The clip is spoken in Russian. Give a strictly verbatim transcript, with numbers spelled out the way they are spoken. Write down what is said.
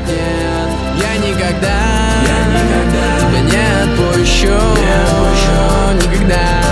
нет, я никогда, я никогда тебя не отпущу, не отпущу никогда.